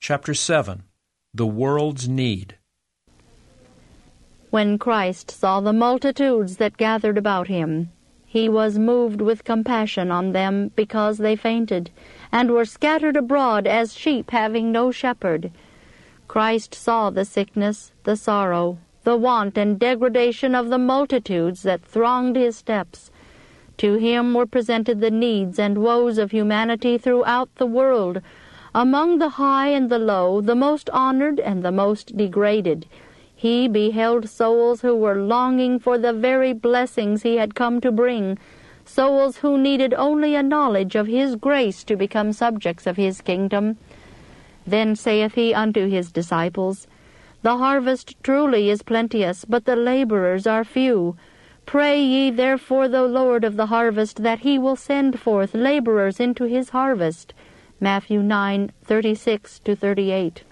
Chapter 7. The World's Need. When Christ saw the multitudes that gathered about him, he was moved with compassion on them because they fainted, and were scattered abroad as sheep having no shepherd. Christ saw the sickness, the sorrow, the want and degradation of the multitudes that thronged his steps. To him were presented the needs and woes of humanity throughout the world, among the high and the low, the most honored and the most degraded. He beheld souls who were longing for the very blessings he had come to bring, souls who needed only a knowledge of his grace to become subjects of his kingdom. Then saith he unto his disciples, The harvest truly is plenteous, but the laborers are few. Pray ye therefore the Lord of the harvest that he will send forth laborers into his harvest. Matthew 9:36-38.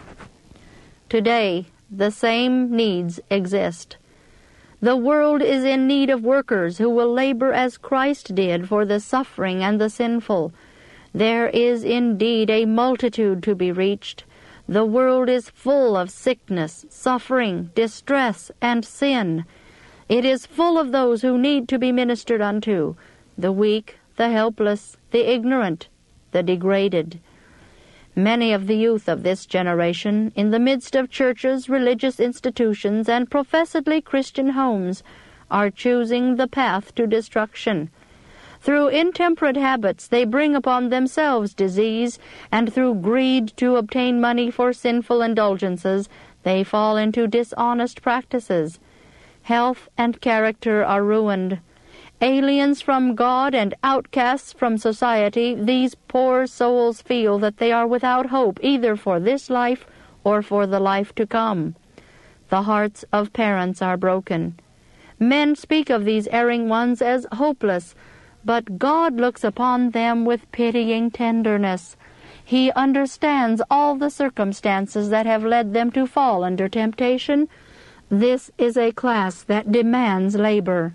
Today, the same needs exist. The world is in need of workers who will labor as Christ did for the suffering and the sinful. There is indeed a multitude to be reached. The world is full of sickness, suffering, distress, and sin. It is full of those who need to be ministered unto, the weak, the helpless, the ignorant, the degraded. Many of the youth of this generation, in the midst of churches, religious institutions, and professedly Christian homes, are choosing the path to destruction. Through intemperate habits they bring upon themselves disease, and through greed to obtain money for sinful indulgences, they fall into dishonest practices. Health and character are ruined. Aliens from God and outcasts from society, these poor souls feel that they are without hope either for this life or for the life to come. The hearts of parents are broken. Men speak of these erring ones as hopeless, but God looks upon them with pitying tenderness. He understands all the circumstances that have led them to fall under temptation. This is a class that demands labor.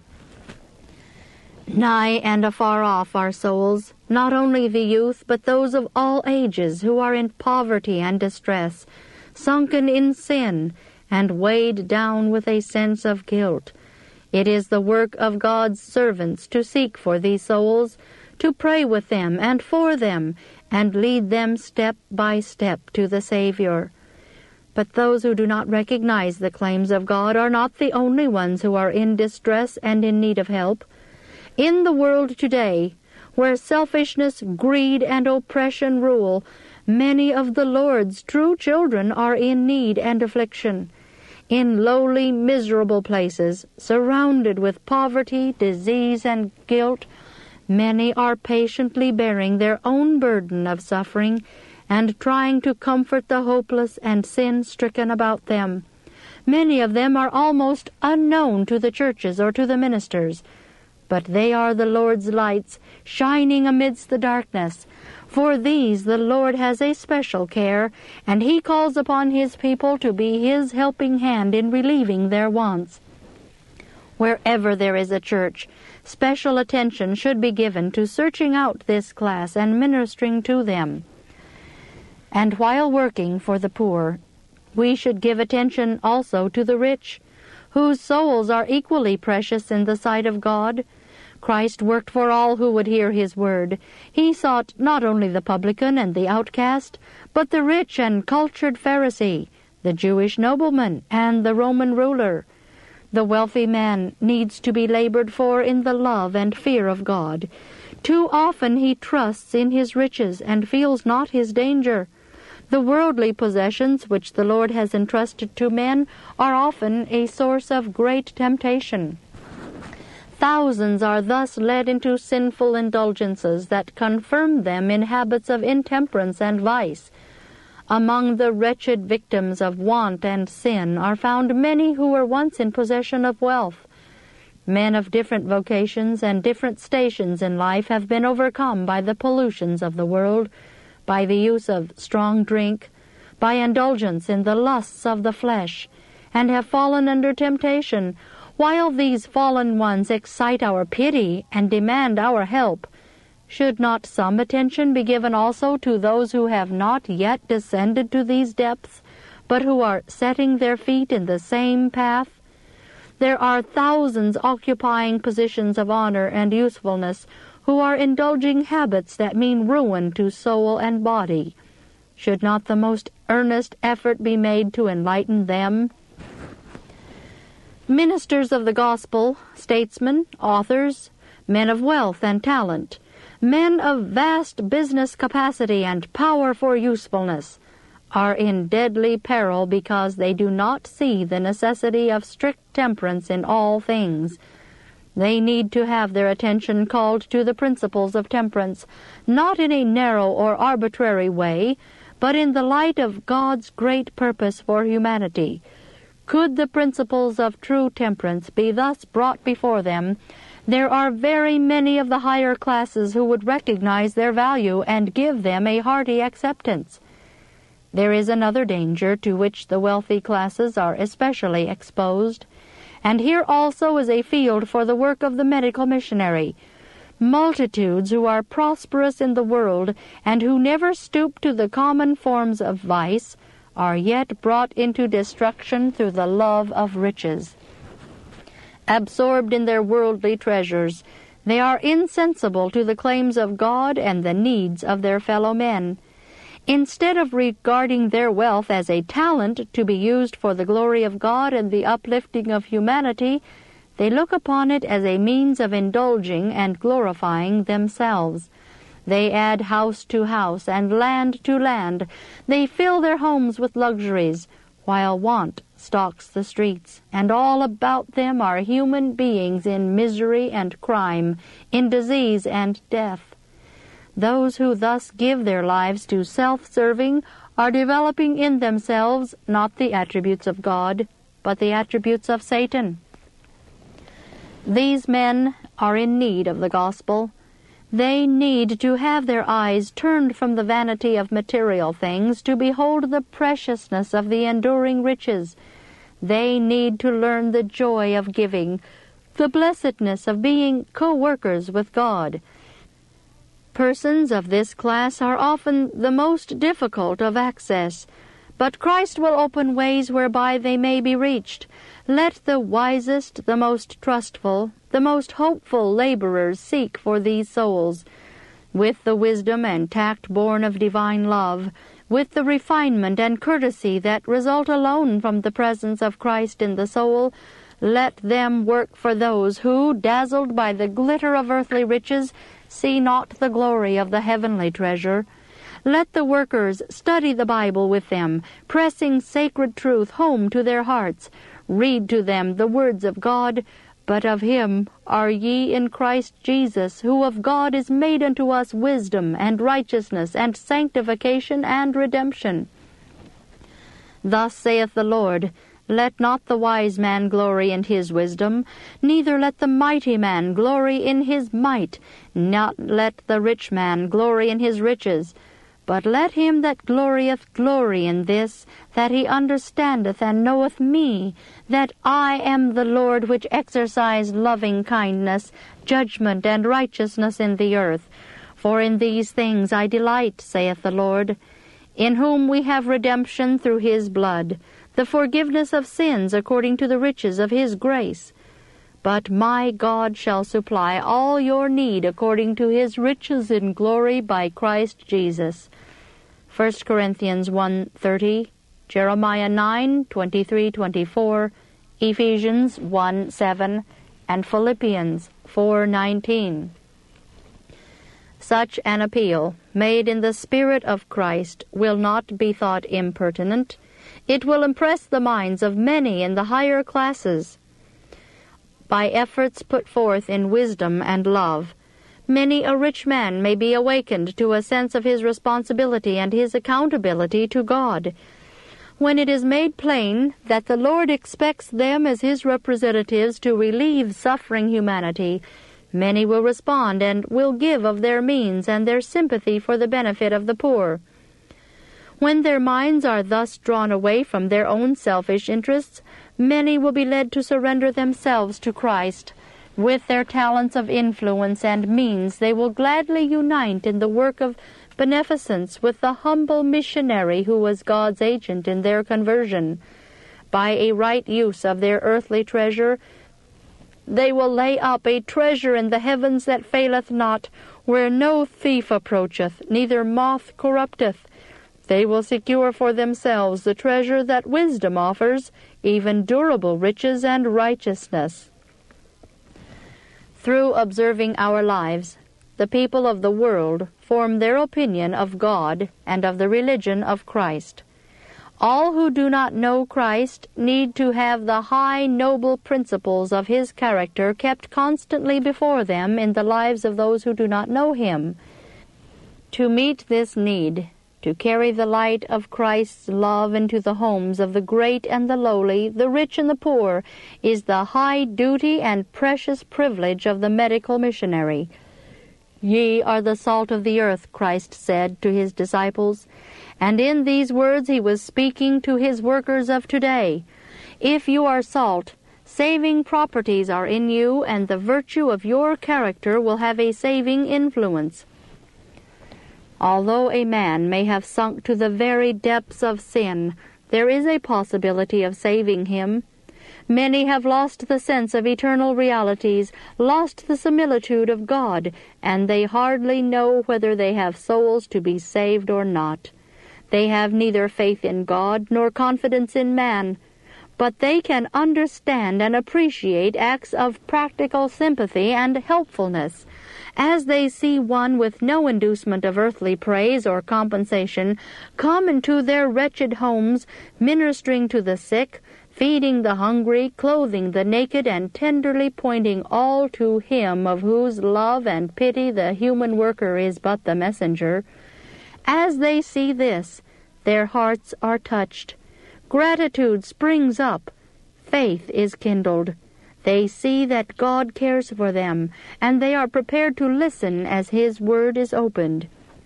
Nigh and afar off are souls, not only the youth, but those of all ages who are in poverty and distress, sunken in sin, and weighed down with a sense of guilt. It is the work of God's servants to seek for these souls, to pray with them and for them, and lead them step by step to the Savior. But those who do not recognize the claims of God are not the only ones who are in distress and in need of help. In the world today, where selfishness, greed, and oppression rule, many of the Lord's true children are in need and affliction. In lowly, miserable places, surrounded with poverty, disease, and guilt, many are patiently bearing their own burden of suffering and trying to comfort the hopeless and sin-stricken about them. Many of them are almost unknown to the churches or to the ministers, but they are the Lord's lights, shining amidst the darkness. For these the Lord has a special care, and he calls upon his people to be his helping hand in relieving their wants. Wherever there is a church, special attention should be given to searching out this class and ministering to them. And while working for the poor, we should give attention also to the rich, whose souls are equally precious in the sight of God. Christ worked for all who would hear his word. He sought not only the publican and the outcast, but the rich and cultured Pharisee, the Jewish nobleman, and the Roman ruler. The wealthy man needs to be labored for in the love and fear of God. Too often he trusts in his riches and feels not his danger. The worldly possessions which the Lord has entrusted to men are often a source of great temptation. Thousands are thus led into sinful indulgences that confirm them in habits of intemperance and vice. Among the wretched victims of want and sin are found many who were once in possession of wealth. Men of different vocations and different stations in life have been overcome by the pollutions of the world, by the use of strong drink, by indulgence in the lusts of the flesh, and have fallen under temptation. While these fallen ones excite our pity and demand our help, Should not some attention be given also to those who have not yet descended to these depths, but who are setting their feet in the same path? There are thousands occupying positions of honor and usefulness who are indulging habits that mean ruin to soul and body. Should not the most earnest effort be made to enlighten them? Ministers of the gospel, statesmen, authors, men of wealth and talent, men of vast business capacity and power for usefulness, are in deadly peril because they do not see the necessity of strict temperance in all things. They need to have their attention called to the principles of temperance, not in a narrow or arbitrary way, but in the light of God's great purpose for humanity. Could the principles of true temperance be thus brought before them, there are very many of the higher classes who would recognize their value and give them a hearty acceptance. There is another danger to which the wealthy classes are especially exposed, and here also is a field for the work of the medical missionary. Multitudes who are prosperous in the world and who never stoop to the common forms of vice are yet brought into destruction through the love of riches. Absorbed in their worldly treasures, they are insensible to the claims of God and the needs of their fellow men. Instead of regarding their wealth as a talent to be used for the glory of God and the uplifting of humanity, they look upon it as a means of indulging and glorifying themselves. They add house to house and land to land. They fill their homes with luxuries, while want stalks the streets, and all about them are human beings in misery and crime, in disease and death. Those who thus give their lives to self-serving are developing in themselves not the attributes of God, but the attributes of Satan. These men are in need of the gospel. They need to have their eyes turned from the vanity of material things to behold the preciousness of the enduring riches. They need to learn the joy of giving, the blessedness of being co-workers with God. Persons of this class are often the most difficult of access, but Christ will open ways whereby they may be reached. Let the wisest, the most trustful, the most hopeful laborers seek for these souls. With the wisdom and tact born of divine love, with the refinement and courtesy that result alone from the presence of Christ in the soul, let them work for those who, dazzled by the glitter of earthly riches, see not the glory of the heavenly treasure. Let the workers study the Bible with them, pressing sacred truth home to their hearts. Read to them the words of God, but of him are ye in Christ Jesus, who of God is made unto us wisdom and righteousness and sanctification and redemption. Thus saith the Lord, let not the wise man glory in his wisdom, neither let the mighty man glory in his might, not let the rich man glory in his riches. But let him that glorieth glory in this, that he understandeth and knoweth me, that I am the Lord which exercise loving kindness, judgment, and righteousness in the earth. For in these things I delight, saith the Lord, in whom we have redemption through his blood, the forgiveness of sins according to the riches of his grace. But my God shall supply all your need according to his riches in glory by Christ Jesus. 1 Corinthians 1:30, Jeremiah 9:23-24, Ephesians 1:7, and Philippians 4:19. Such an appeal, made in the Spirit of Christ, will not be thought impertinent. It will impress the minds of many in the higher classes. By efforts put forth in wisdom and love, many a rich man may be awakened to a sense of his responsibility and his accountability to God. When it is made plain that the Lord expects them as his representatives to relieve suffering humanity, many will respond and will give of their means and their sympathy for the benefit of the poor. When their minds are thus drawn away from their own selfish interests, many will be led to surrender themselves to Christ, With their talents of influence and means, they will gladly unite in the work of beneficence with the humble missionary who was God's agent in their conversion. By a right use of their earthly treasure, they will lay up a treasure in the heavens that faileth not, where no thief approacheth, neither moth corrupteth. They will secure for themselves the treasure that wisdom offers, even durable riches and righteousness. Through observing our lives, the people of the world form their opinion of God and of the religion of Christ. All who do not know Christ need to have the high, noble principles of His character kept constantly before them in the lives of those who do not know Him. To meet this need, to carry the light of Christ's love into the homes of the great and the lowly, the rich and the poor, is the high duty and precious privilege of the medical missionary. "Ye are the salt of the earth," Christ said to His disciples, and in these words He was speaking to His workers of today. If you are salt, saving properties are in you, and the virtue of your character will have a saving influence. Although a man may have sunk to the very depths of sin, there is a possibility of saving him. Many have lost the sense of eternal realities, lost the similitude of God, and they hardly know whether they have souls to be saved or not. They have neither faith in God nor confidence in man, but they can understand and appreciate acts of practical sympathy and helpfulness. As they see one with no inducement of earthly praise or compensation come into their wretched homes, ministering to the sick, feeding the hungry, clothing the naked, and tenderly pointing all to Him of whose love and pity the human worker is but the messenger, as they see this, their hearts are touched. Gratitude springs up. Faith is kindled. They see that God cares for them, and they are prepared to listen as His word is opened.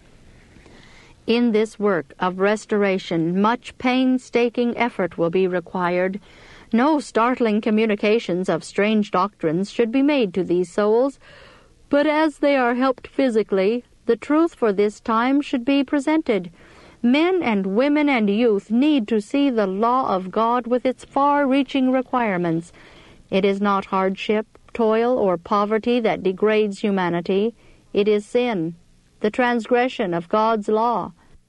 In this work of restoration, much painstaking effort will be required. No startling communications of strange doctrines should be made to these souls, but as they are helped physically, the truth for this time should be presented. Men and women and youth need to see the law of God with its far-reaching requirements. It is not hardship, toil, or poverty that degrades humanity. It is sin, the transgression of God's law.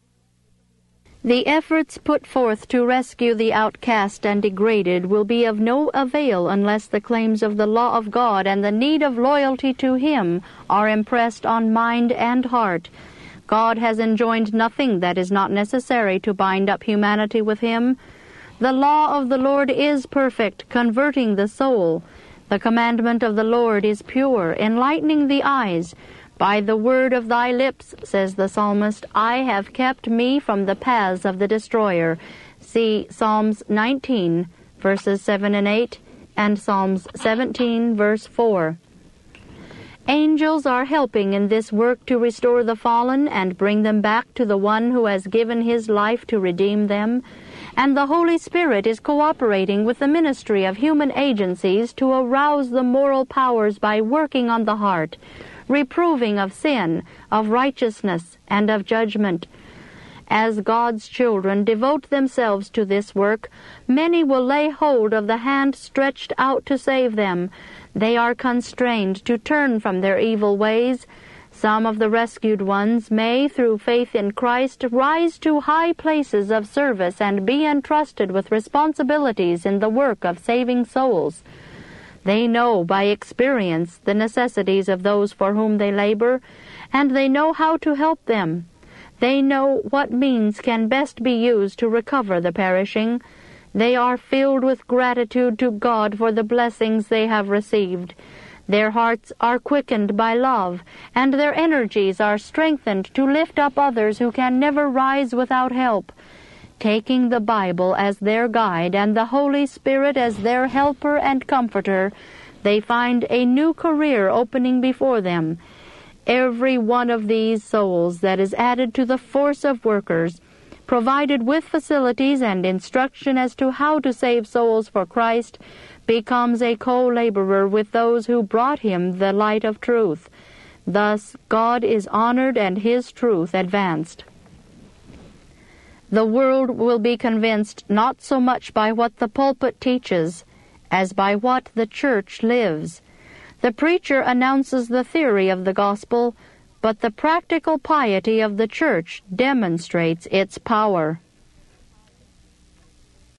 The efforts put forth to rescue the outcast and degraded will be of no avail unless the claims of the law of God and the need of loyalty to Him are impressed on mind and heart. God has enjoined nothing that is not necessary to bind up humanity with Him. The law of the Lord is perfect, converting the soul. The commandment of the Lord is pure, enlightening the eyes. By the word of thy lips, says the psalmist, I have kept me from the paths of the destroyer. See Psalms 19, verses 7 and 8, and Psalms 17, verse 4. Angels are helping in this work to restore the fallen and bring them back to the one who has given His life to redeem them. And the Holy Spirit is cooperating with the ministry of human agencies to arouse the moral powers by working on the heart, reproving of sin, of righteousness, and of judgment. As God's children devote themselves to this work, many will lay hold of the hand stretched out to save them. They are constrained to turn from their evil ways. Some of the rescued ones may, through faith in Christ, rise to high places of service and be entrusted with responsibilities in the work of saving souls. They know by experience the necessities of those for whom they labor, and they know how to help them. They know what means can best be used to recover the perishing. They are filled with gratitude to God for the blessings they have received. Their hearts are quickened by love, and their energies are strengthened to lift up others who can never rise without help. Taking the Bible as their guide and the Holy Spirit as their helper and comforter, they find a new career opening before them. Every one of these souls that is added to the force of workers, provided with facilities and instruction as to how to save souls for Christ, becomes a co-laborer with those who brought him the light of truth. Thus, God is honored and His truth advanced. The world will be convinced not so much by what the pulpit teaches as by what the church lives. The preacher announces the theory of the gospel, but the practical piety of the church demonstrates its power.